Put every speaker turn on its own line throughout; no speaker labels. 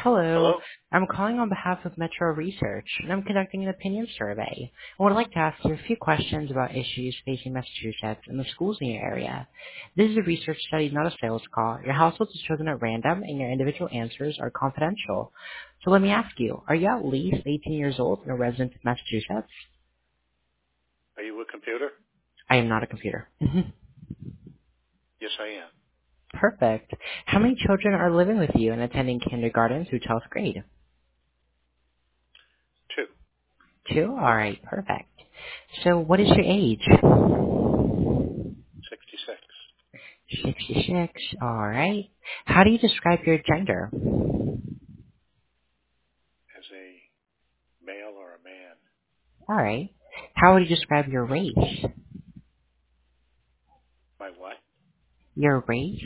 Hello.
Hello?
I'm calling on behalf of Metro Research, and I'm conducting an opinion survey. I would like to ask you a few questions about issues facing Massachusetts and the schools in your area. This is a research study, not a sales call. Your household is chosen at random, and your individual answers are confidential. So let me ask you, are you at least 18 years old and a resident of Massachusetts?
Are you a computer?
I am not a computer.
Yes, I am.
Perfect. How many children are living with you and attending kindergarten through 12th grade?
Two.
2? All right, perfect. So what is your age?
66.
66. All right. How do you describe your gender?
As a male or a man.
All right. How would you describe your race?
My what?
Your race?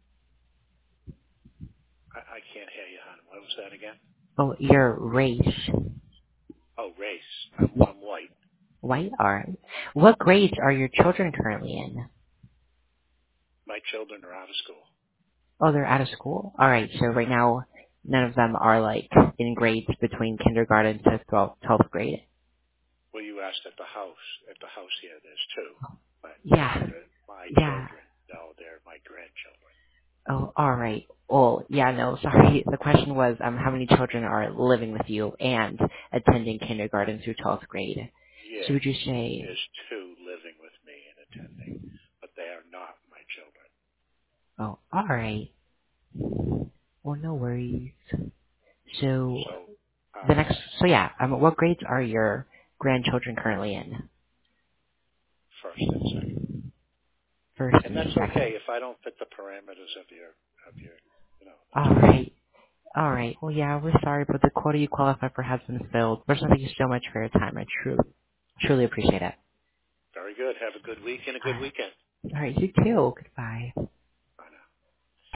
I can't hear you, hon. What was that again?
Oh, your race.
Oh, race.
Yeah.
I'm white.
White? All right. What grades are your children currently in?
My children are out of school.
Oh, they're out of school? All right. So right now, none of them are like in grades between kindergarten to 12th grade.
Well, you asked at the house. At the house here, there's two. But
Yeah.
my
Yeah.
children, no, they're my grandchildren.
Oh, all right. Well, yeah, no, sorry. The question was, how many children are living with you and attending kindergarten through 12th grade? So
Yeah,
would you say,
there's two living with me and attending, but they are not my children.
oh, all right. Well, no worries. So
So,
the next, so yeah, what grades are your grandchildren currently in?
first and second.
First
And
and
that's
second.
okay if I don't fit the parameters of your, that's
All
fine.
right. All right. Well, yeah, we're sorry, but the quota you qualify for has been filled. First, thank you so much for your time. I truly appreciate it.
Very good. Have a good week and a
All
good
right.
weekend.
All right. You too. Goodbye.